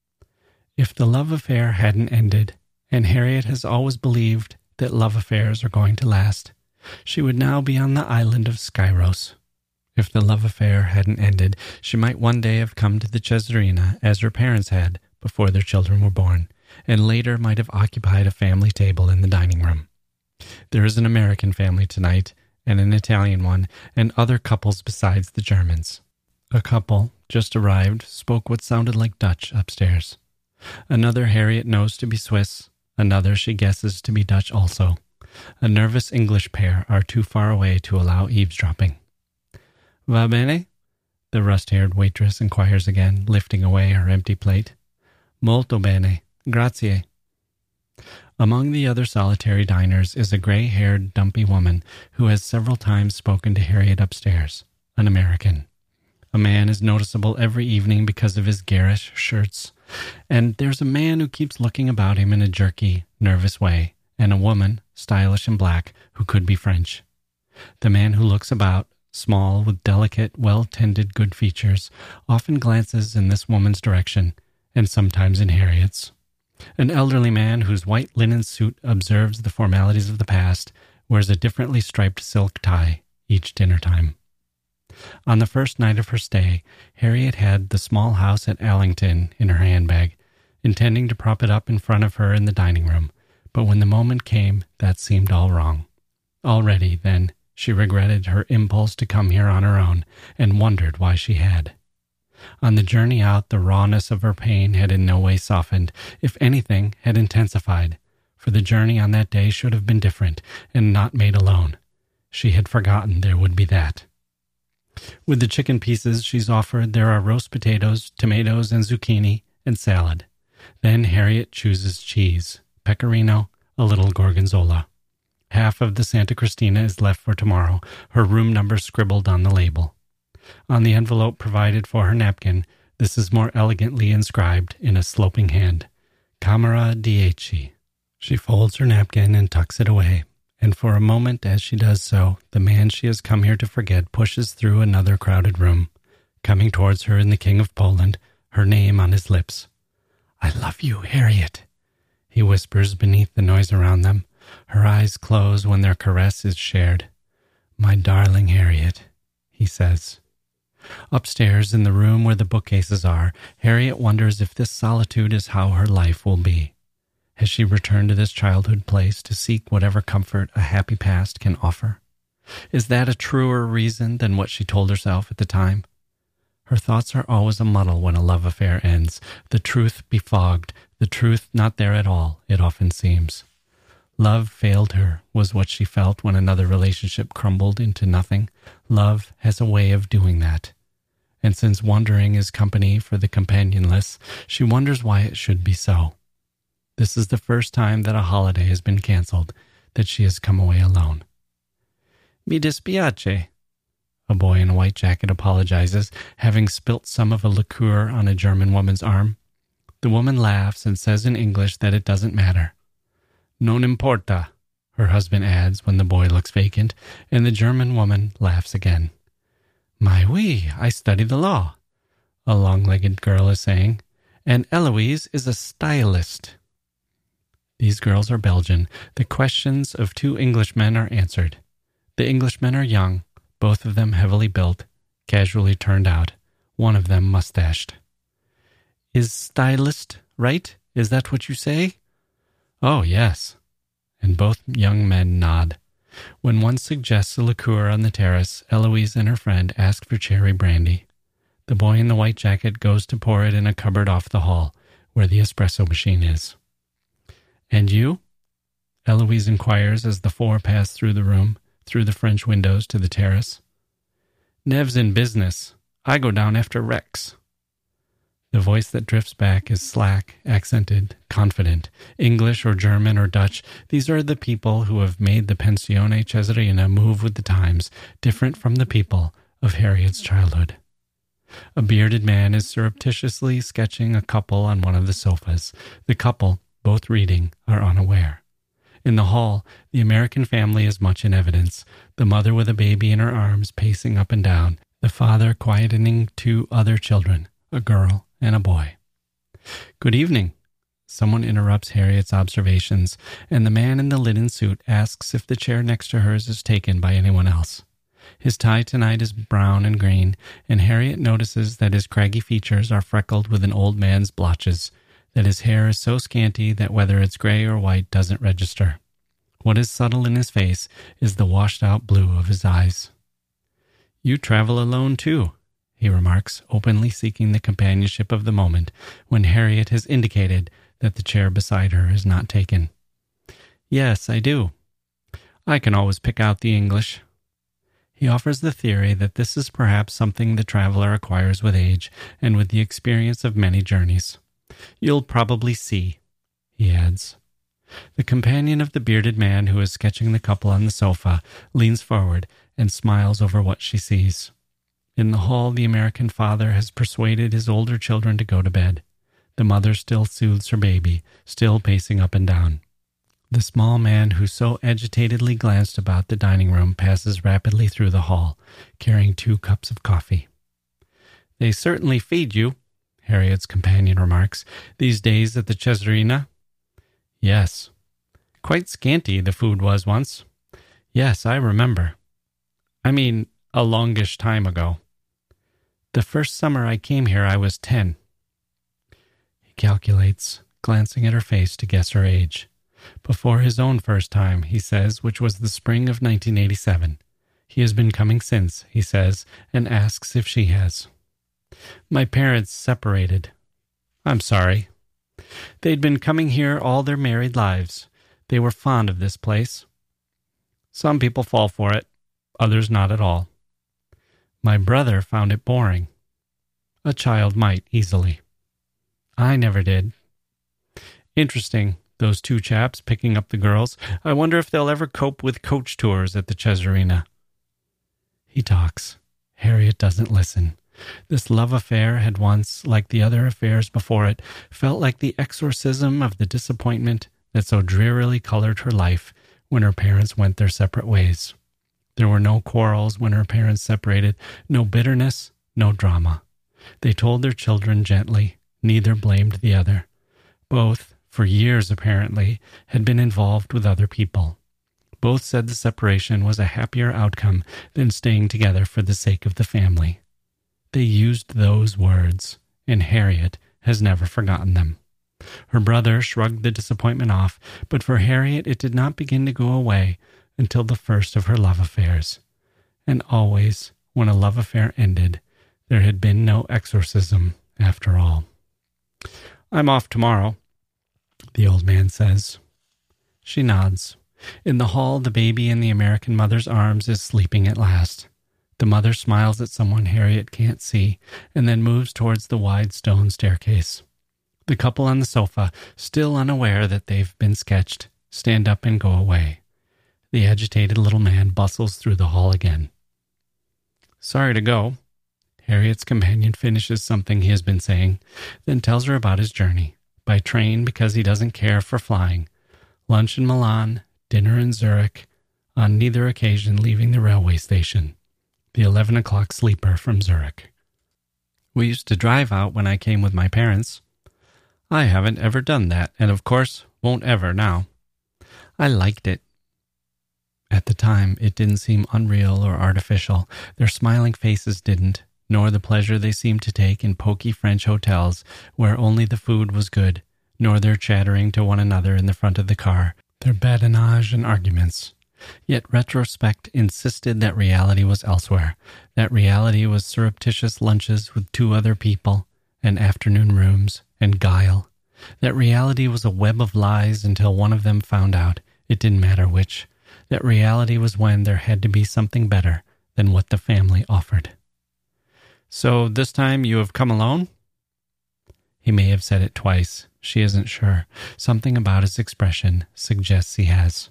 If the love affair hadn't ended, and Harriet has always believed that love affairs are going to last, she would now be on the island of Skyros. If the love affair hadn't ended, she might one day have come to the Cesarina as her parents had before their children were born, and later might have occupied a family table in the dining room. There is an American family tonight, and an Italian one, and other couples besides the Germans. A couple, just arrived, spoke what sounded like Dutch upstairs. Another Harriet knows to be Swiss, another she guesses to be Dutch also. A nervous English pair are too far away to allow eavesdropping. Va bene? The rust-haired waitress inquires again, lifting away her empty plate. Molto bene. Grazie. Among the other solitary diners is a gray-haired, dumpy woman who has several times spoken to Harriet upstairs, an American. A man is noticeable every evening because of his garish shirts, and there's a man who keeps looking about him in a jerky, nervous way, and a woman, stylish and black, who could be French. The man who looks about, small, with delicate, well-tended good features, often glances in this woman's direction, and sometimes in Harriet's. An elderly man whose white linen suit observes the formalities of the past wears a differently striped silk tie each dinner time. On the first night of her stay, Harriet had the small house at Allington in her handbag, intending to prop it up in front of her in the dining room, but when the moment came, that seemed all wrong. Already, then, she regretted her impulse to come here on her own, and wondered why she had. On the journey out, the rawness of her pain had in no way softened, if anything, had intensified, for the journey on that day should have been different, and not made alone. She had forgotten there would be that. With the chicken pieces she's offered, there are roast potatoes, tomatoes, and zucchini, and salad. Then Harriet chooses cheese, pecorino, a little gorgonzola. Half of the Santa Cristina is left for tomorrow, her room number scribbled on the label. On the envelope provided for her napkin, this is more elegantly inscribed in a sloping hand. Camera 10. She folds her napkin and tucks it away, and for a moment as she does so, the man she has come here to forget pushes through another crowded room, coming towards her in the King of Poland, her name on his lips. "I love you, Harriet," he whispers beneath the noise around them, Her eyes close when their caress is shared. "My darling Harriet," he says. Upstairs, in the room where the bookcases are, Harriet wonders if this solitude is how her life will be. Has she returned to this childhood place to seek whatever comfort a happy past can offer? Is that a truer reason than what she told herself at the time? Her thoughts are always a muddle when a love affair ends, the truth befogged, the truth not there at all, it often seems. Love failed her, was what she felt when another relationship crumbled into nothing. Love has a way of doing that. And since wandering is company for the companionless, she wonders why it should be so. This is the first time that a holiday has been canceled, that she has come away alone. "Mi dispiace," a boy in a white jacket apologizes, having spilt some of a liqueur on a German woman's arm. The woman laughs and says in English that it doesn't matter. "Non importa," her husband adds when the boy looks vacant, and the German woman laughs again. "My oui, I study the law," a long-legged girl is saying, "and Eloise is a stylist." These girls are Belgian. The questions of two Englishmen are answered. The Englishmen are young, both of them heavily built, casually turned out, one of them mustached. "Is stylist right? Is that what you say?" "Oh, yes." And both young men nod. When one suggests a liqueur on the terrace, Eloise and her friend ask for cherry brandy. The boy in the white jacket goes to pour it in a cupboard off the hall, where the espresso machine is. "And you?" Eloise inquires as the four pass through the room, through the French windows to the terrace. "Nev's in business. I go down after Rex." The voice that drifts back is slack, accented, confident. English or German or Dutch, these are the people who have made the Pensione Cesarina move with the times, different from the people of Harriet's childhood. A bearded man is surreptitiously sketching a couple on one of the sofas. The couple, both reading, are unaware. In the hall, the American family is much in evidence, the mother with a baby in her arms pacing up and down, the father quietening two other children, a girl and a boy. "Good evening." Someone interrupts Harriet's observations, and the man in the linen suit asks if the chair next to hers is taken by anyone else. His tie tonight is brown and green, and Harriet notices that his craggy features are freckled with an old man's blotches, that his hair is so scanty that whether it's gray or white doesn't register. What is subtle in his face is the washed-out blue of his eyes. "You travel alone, too," he remarks, openly seeking the companionship of the moment, when Harriet has indicated that the chair beside her is not taken. "Yes, I do. I can always pick out the English." He offers the theory that this is perhaps something the traveler acquires with age and with the experience of many journeys. "You'll probably see," he adds. The companion of the bearded man who is sketching the couple on the sofa leans forward and smiles over what she sees. In the hall, the American father has persuaded his older children to go to bed. The mother still soothes her baby, still pacing up and down. The small man who so agitatedly glanced about the dining room passes rapidly through the hall, carrying 2 cups of coffee. "They certainly feed you," Harriet's companion remarks, "these days at the Cesarina." "Yes." "Quite scanty the food was once." "Yes, I remember." "I mean, a longish time ago." "The first summer I came here I was 10. He calculates, glancing at her face to guess her age. Before his own first time, he says, which was the spring of 1987. He has been coming since, he says, and asks if she has. "My parents separated." "I'm sorry." "They'd been coming here all their married lives. They were fond of this place." "Some people fall for it, others not at all." "My brother found it boring." "A child might easily." "I never did." "Interesting, those 2 chaps picking up the girls. I wonder if they'll ever cope with coach tours at the Cesarina." He talks. Harriet doesn't listen. This love affair had once, like the other affairs before it, felt like the exorcism of the disappointment that so drearily colored her life when her parents went their separate ways. There were no quarrels when her parents separated, no bitterness, no drama. They told their children gently, neither blamed the other. Both, for years apparently, had been involved with other people. Both said the separation was a happier outcome than staying together for the sake of the family. They used those words, and Harriet has never forgotten them. Her brother shrugged the disappointment off, but for Harriet it did not begin to go away until the first of her love affairs. And always, when a love affair ended, there had been no exorcism after all. "I'm off tomorrow," the old man says. She nods. In the hall, the baby in the American mother's arms is sleeping at last. The mother smiles at someone Harriet can't see and then moves towards the wide stone staircase. The couple on the sofa, still unaware that they've been sketched, stand up and go away. The agitated little man bustles through the hall again. "Sorry to go." Harriet's companion finishes something he has been saying, then tells her about his journey. By train because he doesn't care for flying. Lunch in Milan, dinner in Zurich, on neither occasion leaving the railway station. The 11 o'clock sleeper from Zurich. "We used to drive out when I came with my parents. I haven't ever done that, and of course won't ever now. I liked it." At the time, it didn't seem unreal or artificial. Their smiling faces didn't, nor the pleasure they seemed to take in poky French hotels where only the food was good, nor their chattering to one another in the front of the car, their badinage and arguments. Yet retrospect insisted that reality was elsewhere, that reality was surreptitious lunches with two other people, and afternoon rooms, and guile, that reality was a web of lies until one of them found out, it didn't matter which, that reality was when there had to be something better than what the family offered. "So this time you have come alone?" He may have said it twice. She isn't sure. Something about his expression suggests he has.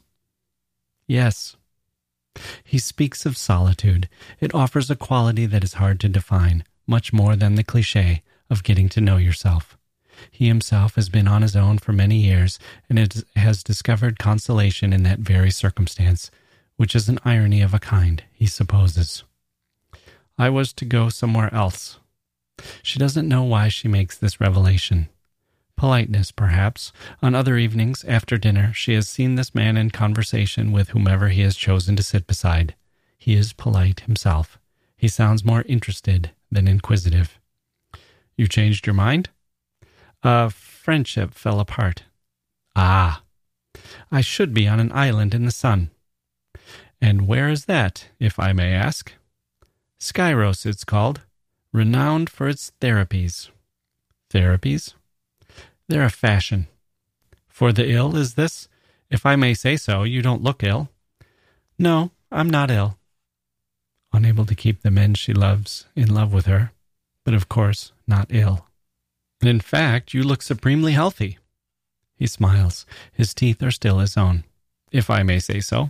"Yes." He speaks of solitude. It offers a quality that is hard to define, much more than the cliché of getting to know yourself. He himself has been on his own for many years and has discovered consolation in that very circumstance, which is an irony of a kind, he supposes. "I was to go somewhere else." She doesn't know why she makes this revelation. Politeness, perhaps. On other evenings, after dinner, she has seen this man in conversation with whomever he has chosen to sit beside. He is polite himself. He sounds more interested than inquisitive. "You changed your mind?" "A friendship fell apart." "Ah. I should be on an island in the sun." "And where is that, if I may ask?" "Skyros, it's called. Renowned for its therapies." "Therapies?" "They're a fashion." "For the ill, is this? If I may say so, you don't look ill." "No, I'm not ill." Unable to keep the men she loves in love with her, but of course not ill. "In fact, you look supremely healthy." He smiles. His teeth are still his own. "If I may say so."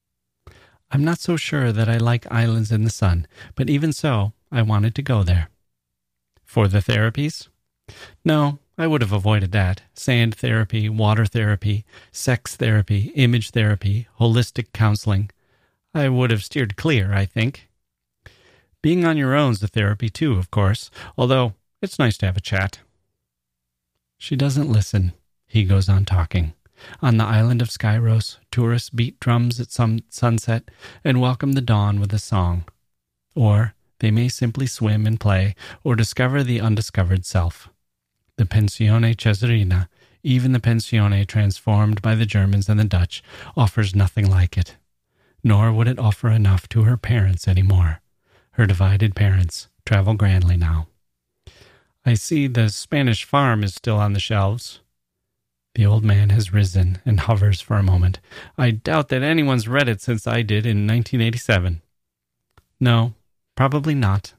"I'm not so sure that I like islands in the sun, but even so, I wanted to go there." "For the therapies?" "No, I would have avoided that. Sand therapy, water therapy, sex therapy, image therapy, holistic counseling. I would have steered clear, I think. Being on your own's a therapy too, of course, although it's nice to have a chat." She doesn't listen. He goes on talking. On the island of Skyros, tourists beat drums at sunset and welcome the dawn with a song. Or they may simply swim and play or discover the undiscovered self. The Pensione Cesarina, even the Pensione transformed by the Germans and the Dutch, offers nothing like it. Nor would it offer enough to her parents anymore. Her divided parents travel grandly now. "I see the Spanish Farm is still on the shelves." The old man has risen and hovers for a moment. "I doubt that anyone's read it since I did in 1987. "No, probably not."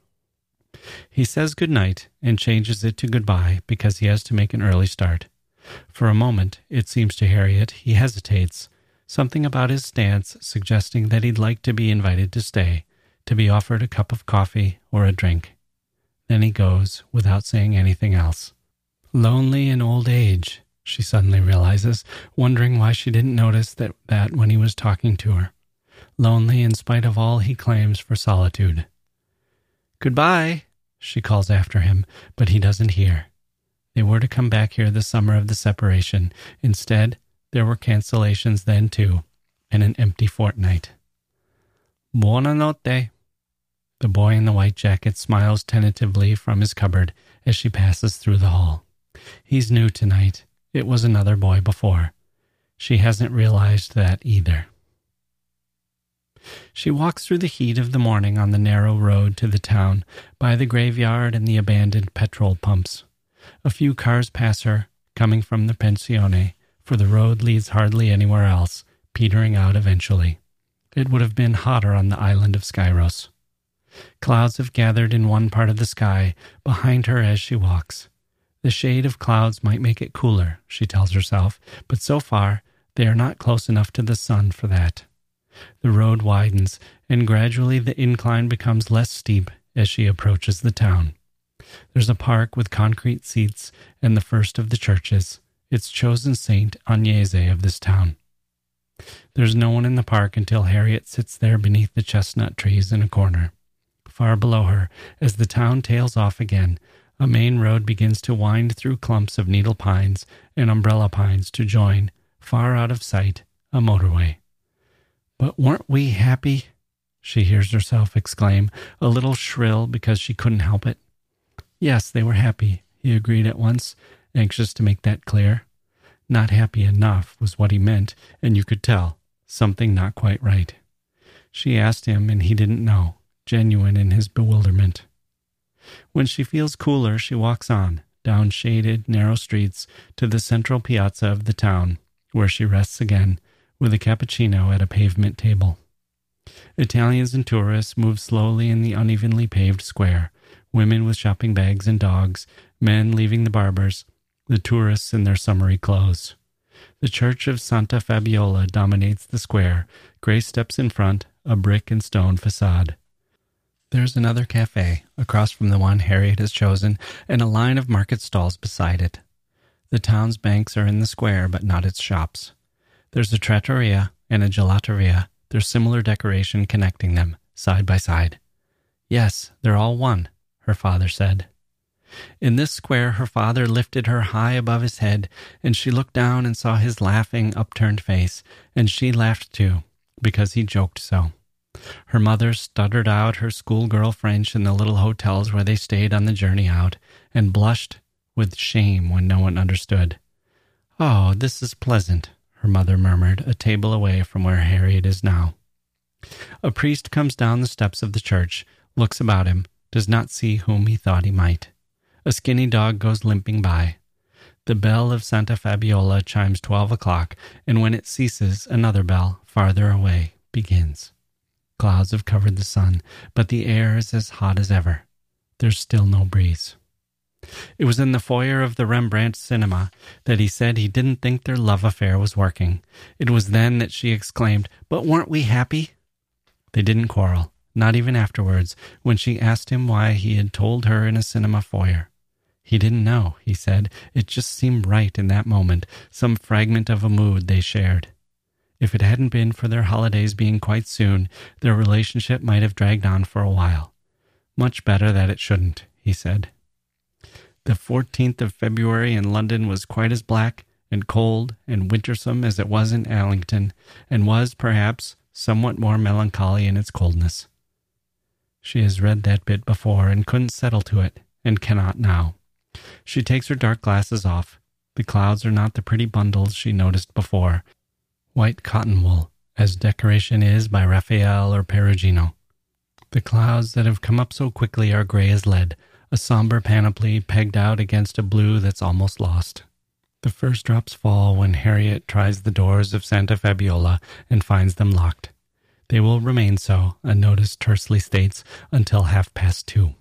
He says good night and changes it to goodbye because he has to make an early start. For a moment, it seems to Harriet, he hesitates, something about his stance suggesting that he'd like to be invited to stay, to be offered a cup of coffee or a drink. Then he goes without saying anything else. Lonely in old age, she suddenly realizes, wondering why she didn't notice that when he was talking to her. Lonely in spite of all he claims for solitude. "Goodbye," she calls after him, but he doesn't hear. They were to come back here the summer of the separation. Instead, there were cancellations then too, and an empty fortnight. Buonanotte. The boy in the white jacket smiles tentatively from his cupboard as she passes through the hall. He's new tonight. It was another boy before. She hasn't realized that either. She walks through the heat of the morning on the narrow road to the town, by the graveyard and the abandoned petrol pumps. A few cars pass her, coming from the pensione, for the road leads hardly anywhere else, petering out eventually. It would have been hotter on the island of Skyros. Clouds have gathered in one part of the sky behind her as she walks. The shade of clouds might make it cooler, she tells herself, but so far they are not close enough to the sun for that. The road widens, and gradually the incline becomes less steep as she approaches the town. There's a park with concrete seats and the first of the churches, its chosen saint Agnese of this town. There's no one in the park until Harriet sits there beneath the chestnut trees in a corner. Far below her, as the town tails off again, a main road begins to wind through clumps of needle pines and umbrella pines to join, far out of sight, a motorway. But weren't we happy? She hears herself exclaim, a little shrill because she couldn't help it. Yes, they were happy, he agreed at once, anxious to make that clear. Not happy enough was what he meant, and you could tell, something not quite right. She asked him, and he didn't know, genuine in his bewilderment. When she feels cooler, she walks on, down shaded, narrow streets, to the central piazza of the town, where she rests again, with a cappuccino at a pavement table. Italians and tourists move slowly in the unevenly paved square, women with shopping bags and dogs, men leaving the barbers, the tourists in their summery clothes. The church of Santa Fabiola dominates the square, gray steps in front, a brick and stone facade. There's another cafe, across from the one Harriet has chosen, and a line of market stalls beside it. The town's banks are in the square, but not its shops. There's a trattoria and a gelateria, their similar decoration connecting them, side by side. Yes, they're all one, her father said. In this square, her father lifted her high above his head, and she looked down and saw his laughing, upturned face, and she laughed too, because he joked so. Her mother stuttered out her schoolgirl French in the little hotels where they stayed on the journey out, and blushed with shame when no one understood. "Oh, this is pleasant," her mother murmured, a table away from where Harriet is now. A priest comes down the steps of the church, looks about him, does not see whom he thought he might. A skinny dog goes limping by. The bell of Santa Fabiola chimes 12 o'clock, and when it ceases, another bell, farther away, begins. Clouds have covered the sun, but the air is as hot as ever. There's still no breeze. It was in the foyer of the Rembrandt Cinema that he said he didn't think their love affair was working. It was then that she exclaimed, "But weren't we happy?" They didn't quarrel, not even afterwards, when she asked him why he had told her in a cinema foyer. He didn't know, he said. It just seemed right in that moment, some fragment of a mood they shared. If it hadn't been for their holidays being quite soon, their relationship might have dragged on for a while. Much better that it shouldn't, he said. The 14th of February in London was quite as black and cold and wintersome as it was in Allington, and was, perhaps, somewhat more melancholy in its coldness. She has read that bit before and couldn't settle to it, and cannot now. She takes her dark glasses off. The clouds are not the pretty bundles she noticed before. White cotton wool, as decoration is by Raphael or Perugino. The clouds that have come up so quickly are gray as lead, a somber panoply pegged out against a blue that's almost lost. The first drops fall when Harriet tries the doors of Santa Fabiola and finds them locked. They will remain so, a notice tersely states, until 2:30.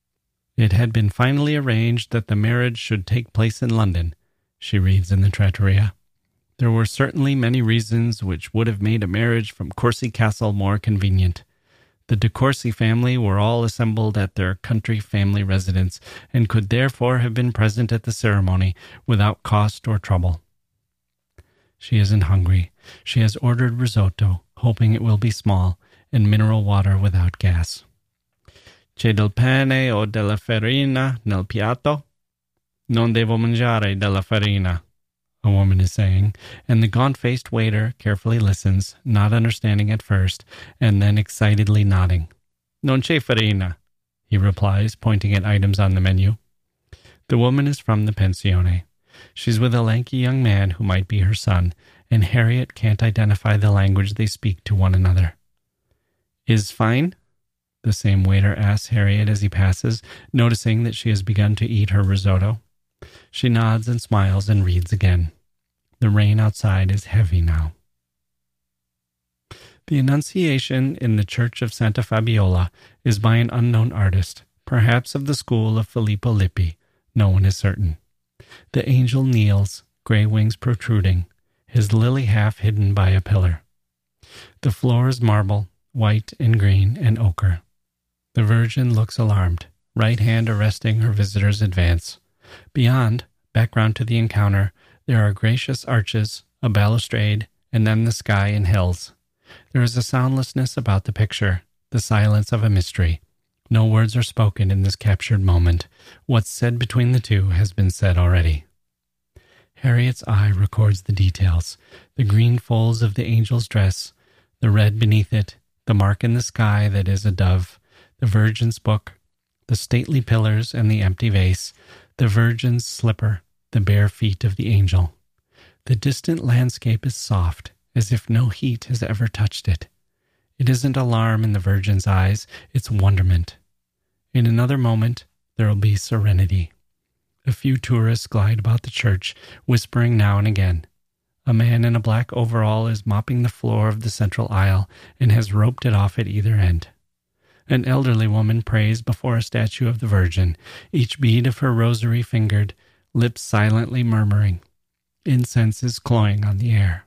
It had been finally arranged that the marriage should take place in London, she reads in the trattoria. There were certainly many reasons which would have made a marriage from Courcy Castle more convenient. The de Courcy family were all assembled at their country family residence, and could therefore have been present at the ceremony without cost or trouble. She isn't hungry. She has ordered risotto, hoping it will be small, and mineral water without gas. "C'è del pane o della farina nel piatto?" Non devo mangiare della farina, a woman is saying, and the gaunt-faced waiter carefully listens, not understanding at first, and then excitedly nodding. Non c'è farina, he replies, pointing at items on the menu. The woman is from the pensione. She's with a lanky young man who might be her son, and Harriet can't identify the language they speak to one another. Is fine? The same waiter asks Harriet as he passes, noticing that she has begun to eat her risotto. She nods and smiles and reads again. The rain outside is heavy now. The Annunciation in the Church of Santa Fabiola is by an unknown artist, perhaps of the school of Filippo Lippi. No one is certain. The angel kneels, gray wings protruding, his lily half hidden by a pillar. The floor is marble, white and green and ochre. The Virgin looks alarmed, right hand arresting her visitor's advance. Beyond, background to the encounter, there are gracious arches, a balustrade, and then the sky and hills. There is a soundlessness about the picture, the silence of a mystery. No words are spoken in this captured moment. What's said between the two has been said already. Harriet's eye records the details, the green folds of the angel's dress, the red beneath it, the mark in the sky that is a dove, the Virgin's book, the stately pillars and the empty vase, the Virgin's slipper, the bare feet of the angel. The distant landscape is soft, as if no heat has ever touched it. It isn't alarm in the Virgin's eyes, it's wonderment. In another moment, there will be serenity. A few tourists glide about the church, whispering now and again. A man in a black overall is mopping the floor of the central aisle and has roped it off at either end. An elderly woman prays before a statue of the Virgin, each bead of her rosary fingered, lips silently murmuring. Incense is cloying on the air.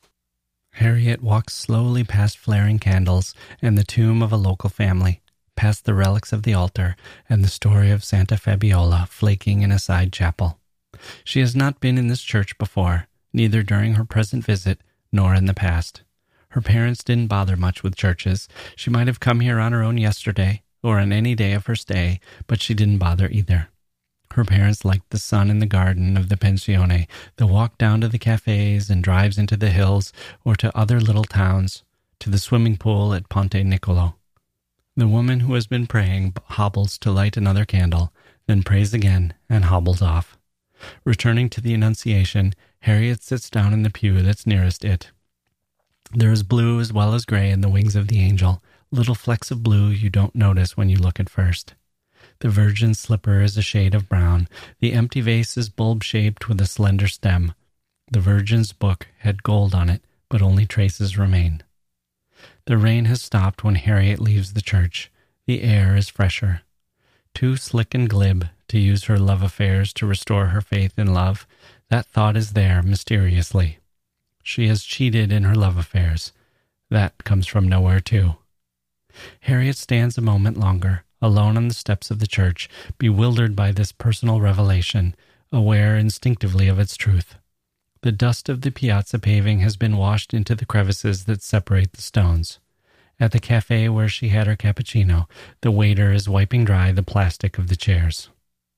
Harriet walks slowly past flaring candles and the tomb of a local family, past the relics of the altar and the story of Santa Fabiola flaking in a side chapel. She has not been in this church before, neither during her present visit nor in the past. Her parents didn't bother much with churches. She might have come here on her own yesterday or on any day of her stay, but she didn't bother either. Her parents liked the sun in the garden of the pensione, the walk down to the cafes and drives into the hills or to other little towns, to the swimming pool at Ponte Niccolo. The woman who has been praying hobbles to light another candle, then prays again and hobbles off. Returning to the Annunciation, Harriet sits down in the pew that's nearest it. There is blue as well as gray in the wings of the angel, little flecks of blue you don't notice when you look at first. The Virgin's slipper is a shade of brown. The empty vase is bulb-shaped with a slender stem. The Virgin's book had gold on it, but only traces remain. The rain has stopped when Harriet leaves the church. The air is fresher. Too slick and glib to use her love affairs to restore her faith in love, that thought is there mysteriously. She has cheated in her love affairs. That comes from nowhere, too. Harriet stands a moment longer, alone on the steps of the church, bewildered by this personal revelation, aware instinctively of its truth. The dust of the piazza paving has been washed into the crevices that separate the stones. At the cafe where she had her cappuccino, the waiter is wiping dry the plastic of the chairs.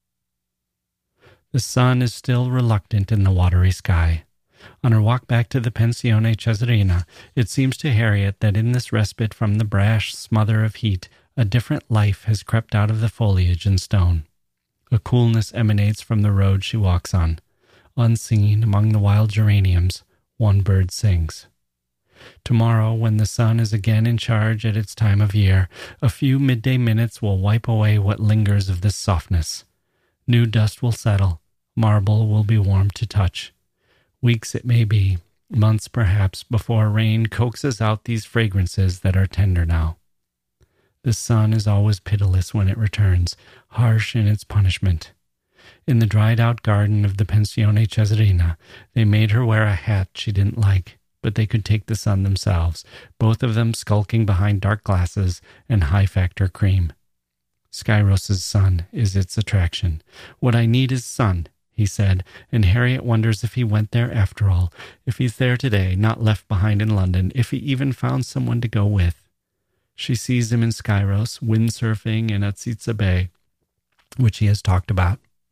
The sun is still reluctant in the watery sky. On her walk back to the Pensione Cesarina, it seems to Harriet that in this respite from the brash smother of heat, a different life has crept out of the foliage and stone. A coolness emanates from the road she walks on. Unseen among the wild geraniums, one bird sings. Tomorrow, when the sun is again in charge at its time of year, a few midday minutes will wipe away what lingers of this softness. New dust will settle. Marble will be warm to touch. Weeks it may be, months perhaps, before rain coaxes out these fragrances that are tender now. The sun is always pitiless when it returns, harsh in its punishment. In the dried-out garden of the Pensione Cesarina, they made her wear a hat she didn't like, but they could take the sun themselves, both of them skulking behind dark glasses and high-factor cream. Skyros' sun is its attraction. What I need is sun, he said, and Harriet wonders if he went there after all, if he's there today, not left behind in London, if he even found someone to go with. She sees him in Skyros, windsurfing in Atsitsa Bay, which he has talked about.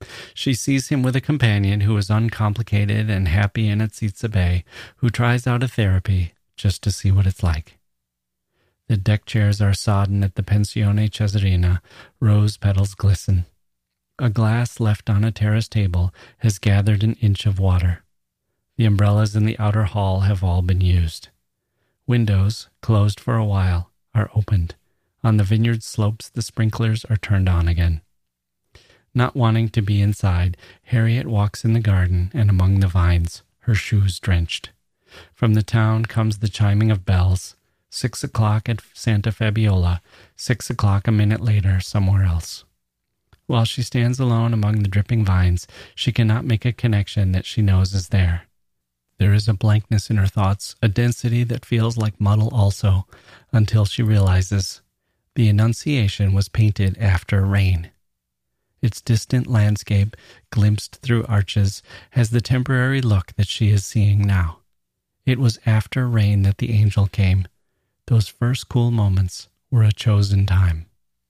She sees him with a companion who is uncomplicated and happy in Atsitsa Bay, who tries out a therapy just to see what it's like. The deck chairs are sodden at the Pensione Cesarina. Rose petals glisten. A glass left on a terrace table has gathered an inch of water. The umbrellas in the outer hall have all been used. Windows, closed for a while, are opened. On the vineyard slopes, the sprinklers are turned on again. Not wanting to be inside, Harriet walks in the garden and among the vines, her shoes drenched. From the town comes the chiming of bells. 6 o'clock at Santa Fabiola, 6 o'clock a minute later somewhere else. While she stands alone among the dripping vines, she cannot make a connection that she knows is there. There is a blankness in her thoughts, a density that feels like muddle also, until she realizes the Annunciation was painted after rain. Its distant landscape, glimpsed through arches, has the temporary look that she is seeing now. It was after rain that the angel came. Those first cool moments were a chosen time.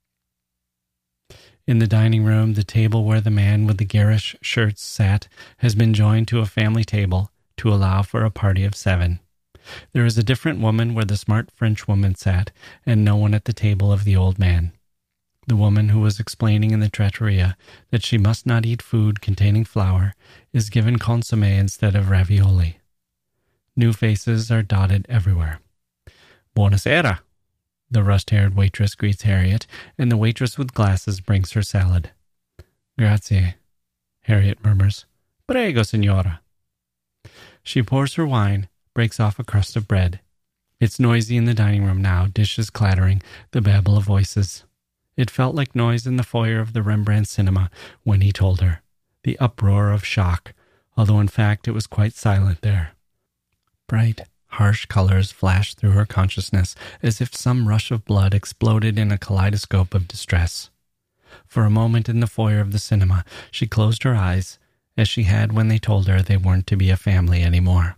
In the dining room, the table where the man with the garish shirts sat has been joined to a family table to allow for a party of 7. There is a different woman where the smart French woman sat, and no one at the table of the old man. The woman who was explaining in the trattoria that she must not eat food containing flour is given consommé instead of ravioli. New faces are dotted everywhere. Buonasera. The rust-haired waitress greets Harriet, and the waitress with glasses brings her salad. Grazie, Harriet murmurs. Prego, signora. She pours her wine, breaks off a crust of bread. It's noisy in the dining room now, dishes clattering, the babble of voices. It felt like noise in the foyer of the Rembrandt cinema when he told her, the uproar of shock, although in fact it was quite silent there. Bright, harsh colors flashed through her consciousness as if some rush of blood exploded in a kaleidoscope of distress. For a moment in the foyer of the cinema, she closed her eyes, as she had when they told her they weren't to be a family anymore.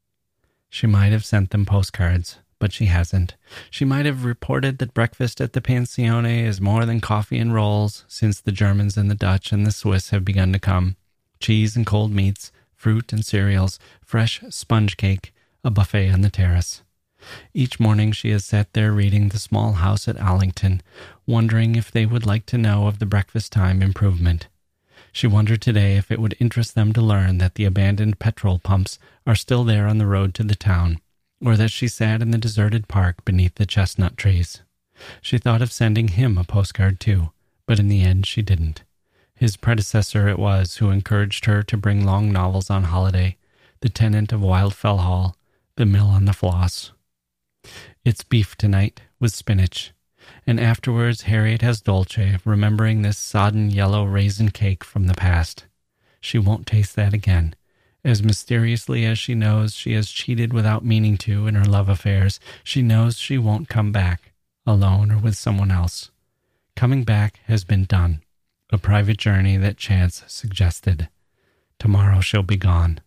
She might have sent them postcards, but she hasn't. She might have reported that breakfast at the Pensione is more than coffee and rolls, since the Germans and the Dutch and the Swiss have begun to come. Cheese and cold meats, fruit and cereals, fresh sponge cake, a buffet on the terrace. Each morning she has sat there reading The Small House at Allington, wondering if they would like to know of the breakfast time improvement. She wondered today if it would interest them to learn that the abandoned petrol pumps are still there on the road to the town, or that she sat in the deserted park beneath the chestnut trees. She thought of sending him a postcard too, but in the end she didn't. His predecessor it was who encouraged her to bring long novels on holiday, the tenant of Wildfell Hall, the mill on the Floss. It's beef tonight, with spinach, and afterwards Harriet has dolce, remembering this sodden yellow raisin cake from the past. She won't taste that again. As mysteriously as she knows she has cheated without meaning to in her love affairs, she knows she won't come back, alone or with someone else. Coming back has been done, a private journey that chance suggested. Tomorrow she'll be gone.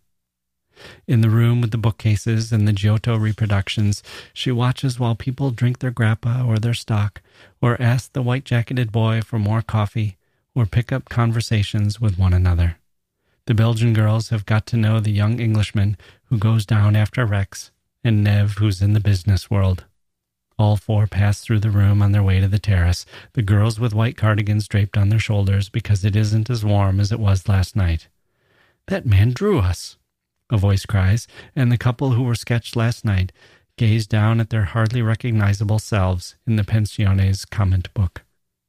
In the room with the bookcases and the Giotto reproductions, she watches while people drink their grappa or their stock, or ask the white-jacketed boy for more coffee, or pick up conversations with one another. The Belgian girls have got to know the young Englishman who goes down after Rex, and Nev, who's in the business world. All 4 pass through the room on their way to the terrace, the girls with white cardigans draped on their shoulders because it isn't as warm as it was last night. "That man drew us," a voice cries, and the couple who were sketched last night gaze down at their hardly recognizable selves in the Pensione's comment book.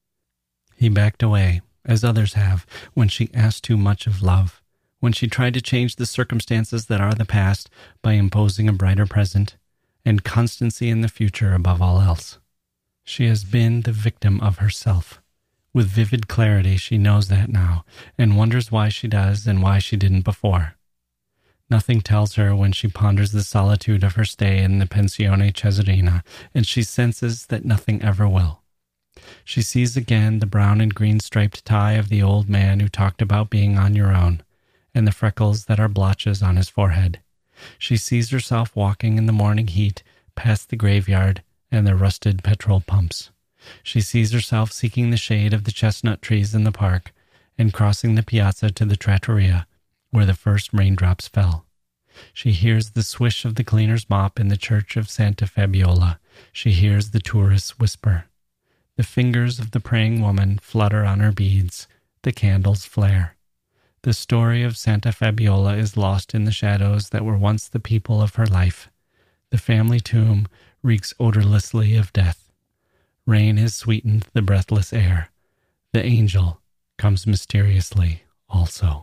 He backed away, as others have, when she asked too much of love, when she tried to change the circumstances that are the past by imposing a brighter present, and constancy in the future above all else. She has been the victim of herself. With vivid clarity she knows that now, and wonders why she does and why she didn't before. Nothing tells her when she ponders the solitude of her stay in the Pensione Cesarina, and she senses that nothing ever will. She sees again the brown and green striped tie of the old man who talked about being on your own, and the freckles that are blotches on his forehead. She sees herself walking in the morning heat past the graveyard and the rusted petrol pumps. She sees herself seeking the shade of the chestnut trees in the park, and crossing the piazza to the trattoria, where the first raindrops fell. She hears the swish of the cleaner's mop in the church of Santa Fabiola. She hears the tourists whisper. The fingers of the praying woman flutter on her beads. The candles flare. The story of Santa Fabiola is lost in the shadows that were once the people of her life. The family tomb reeks odorlessly of death. Rain has sweetened the breathless air. The angel comes mysteriously also.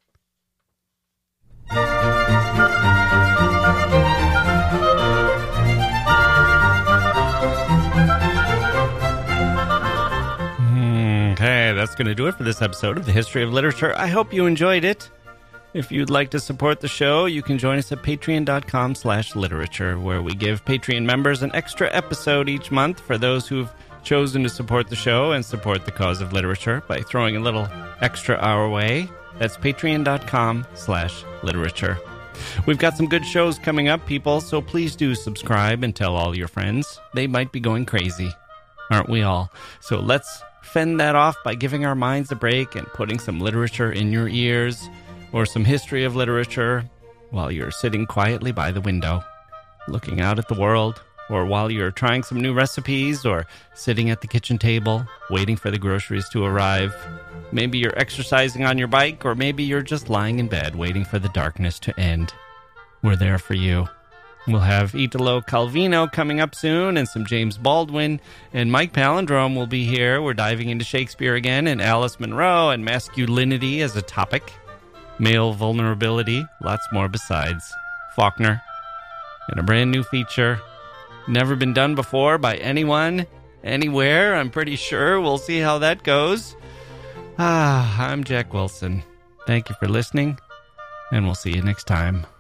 Okay, that's going to do it for this episode of The History of Literature. I hope you enjoyed it. If you'd like to support the show, you can join us at patreon.com/literature, where we give Patreon members an extra episode each month for those who've chosen to support the show and support the cause of literature by throwing a little extra our way. That's patreon.com/literature. We've got some good shows coming up, people, so please do subscribe and tell all your friends. They might be going crazy. Aren't we all? So let's fend that off by giving our minds a break and putting some literature in your ears, or some history of literature while you're sitting quietly by the window, looking out at the world, or while you're trying some new recipes, or sitting at the kitchen table, waiting for the groceries to arrive. Maybe you're exercising on your bike, or maybe you're just lying in bed waiting for the darkness to end. We're there for you. We'll have Italo Calvino coming up soon, and some James Baldwin, and Mike Palindrome will be here. We're diving into Shakespeare again, and Alice Munro, and masculinity as a topic, male vulnerability, lots more besides. Faulkner, and a brand new feature, never been done before by anyone, anywhere, I'm pretty sure. We'll see how that goes. I'm Jack Wilson. Thank you for listening, and we'll see you next time.